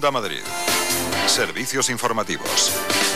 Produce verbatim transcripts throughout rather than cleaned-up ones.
Onda Madrid. Servicios informativos.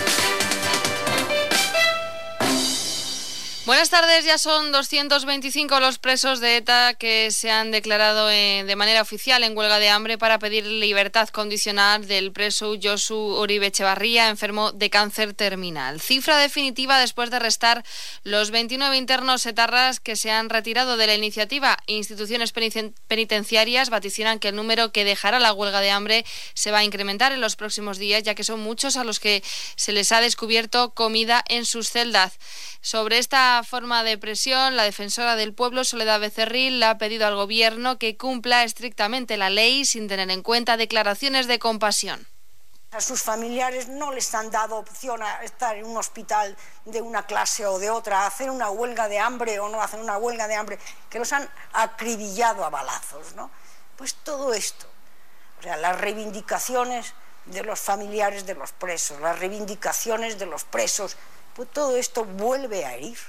Buenas tardes, ya son doscientos veinticinco los presos de ETA que se han declarado en, de manera oficial en huelga de hambre para pedir libertad condicional del preso Josu Uribe Etxebarria, enfermo de cáncer terminal. Cifra definitiva después de restar los veintinueve internos etarras que se han retirado de la iniciativa. Instituciones penitenciarias vaticinan que el número que dejará la huelga de hambre se va a incrementar en los próximos días, ya que son muchos a los que se les ha descubierto comida en sus celdas. Sobre esta forma de presión, la defensora del pueblo, Soledad Becerril, le ha pedido al gobierno que cumpla estrictamente la ley sin tener en cuenta declaraciones de compasión. A sus familiares no les han dado opción a estar en un hospital de una clase o de otra, a hacer una huelga de hambre o no hacer una huelga de hambre, que los han acribillado a balazos, ¿no? Pues todo esto, o sea, las reivindicaciones de los familiares de los presos, las reivindicaciones de los presos, pues todo esto vuelve a herir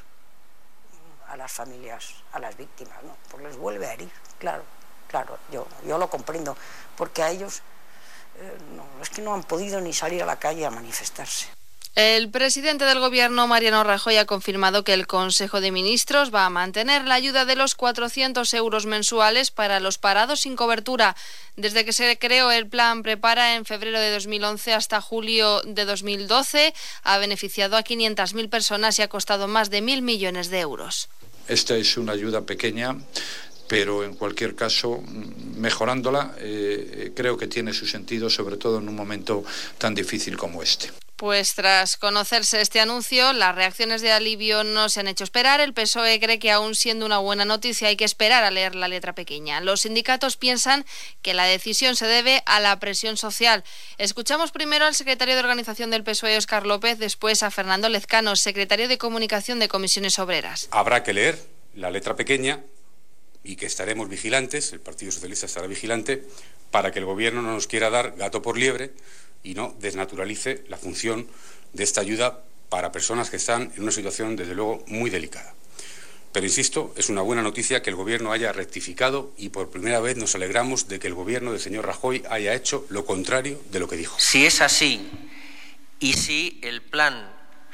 a las familias, a las víctimas, ¿no? Pues les vuelve a herir, claro, claro, yo, yo lo comprendo, porque a ellos eh, no, es que no han podido ni salir a la calle a manifestarse. El presidente del Gobierno, Mariano Rajoy, ha confirmado que el Consejo de Ministros va a mantener la ayuda de los cuatrocientos euros mensuales para los parados sin cobertura. Desde que se creó el plan Prepara en febrero de dos mil once hasta julio de dos mil doce, ha beneficiado a quinientas mil personas y ha costado más de mil millones de euros. Esta es una ayuda pequeña, pero en cualquier caso, mejorándola, eh, creo que tiene su sentido, sobre todo en un momento tan difícil como este. Pues tras conocerse este anuncio, las reacciones de alivio no se han hecho esperar. El P S O E cree que aún siendo una buena noticia hay que esperar a leer la letra pequeña. Los sindicatos piensan que la decisión se debe a la presión social. Escuchamos primero al secretario de Organización del P S O E, Óscar López, después a Fernando Lezcano, secretario de Comunicación de Comisiones Obreras. Habrá que leer la letra pequeña y que estaremos vigilantes, el Partido Socialista estará vigilante, para que el Gobierno no nos quiera dar gato por liebre y no desnaturalice la función de esta ayuda para personas que están en una situación, desde luego, muy delicada. Pero, insisto, es una buena noticia que el Gobierno haya rectificado y por primera vez nos alegramos de que el Gobierno del señor Rajoy haya hecho lo contrario de lo que dijo. Si es así y si el plan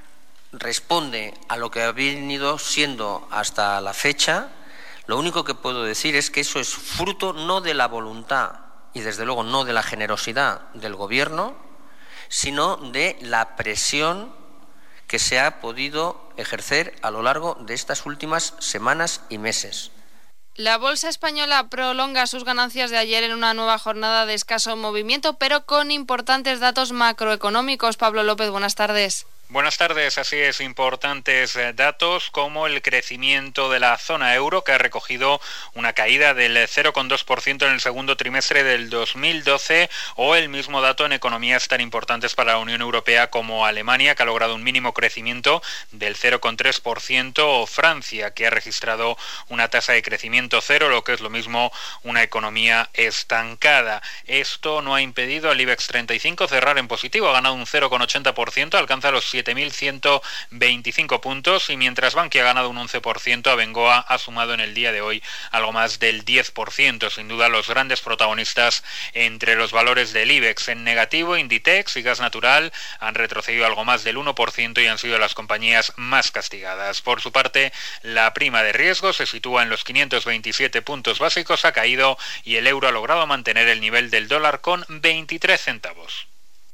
responde a lo que ha venido siendo hasta la fecha, lo único que puedo decir es que eso es fruto no de la voluntad y desde luego no de la generosidad del Gobierno, sino de la presión que se ha podido ejercer a lo largo de estas últimas semanas y meses. La bolsa española prolonga sus ganancias de ayer en una nueva jornada de escaso movimiento, pero con importantes datos macroeconómicos. Pablo López, buenas tardes. Buenas tardes, así es, importantes datos como el crecimiento de la zona euro, que ha recogido una caída del cero coma dos por ciento en el segundo trimestre del dos mil doce, o el mismo dato en economías tan importantes para la Unión Europea como Alemania, que ha logrado un mínimo crecimiento del cero coma tres por ciento, o Francia, que ha registrado una tasa de crecimiento cero, lo que es lo mismo una economía estancada. Esto no ha impedido al IBEX treinta y cinco cerrar en positivo, ha ganado un cero coma ochenta por ciento, alcanza los siete mil ciento veinticinco puntos, y mientras Bankia ha ganado un once por ciento, Abengoa ha sumado en el día de hoy algo más del diez por ciento. Sin duda los grandes protagonistas entre los valores del IBEX. En negativo, Inditex y Gas Natural han retrocedido algo más del uno por ciento y han sido las compañías más castigadas. Por su parte, la prima de riesgo se sitúa en los quinientos veintisiete puntos básicos, ha caído, y el euro ha logrado mantener el nivel del dólar con veintitrés centavos.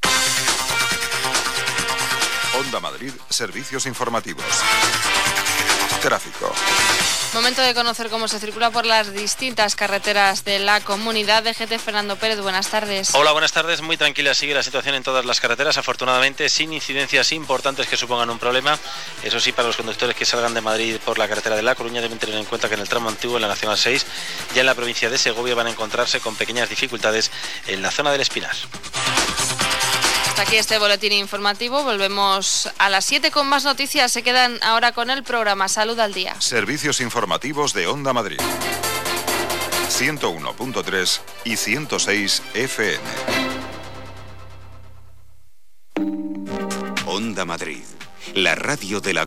Onda Madrid, servicios informativos. Tráfico. Momento de conocer cómo se circula por las distintas carreteras de la comunidad. D G T, Fernando Pérez, buenas tardes. Hola, buenas tardes. Muy tranquila sigue la situación en todas las carreteras, afortunadamente sin incidencias importantes que supongan un problema. Eso sí, para los conductores que salgan de Madrid por la carretera de La Coruña deben tener en cuenta que en el tramo antiguo, en la Nacional seis, ya en la provincia de Segovia, van a encontrarse con pequeñas dificultades en la zona del Espinar. Hasta aquí este boletín informativo. Volvemos a las siete con más noticias. Se quedan ahora con el programa Salud al Día. Servicios informativos de Onda Madrid. ciento uno punto tres y ciento seis F M. Onda Madrid, la radio de la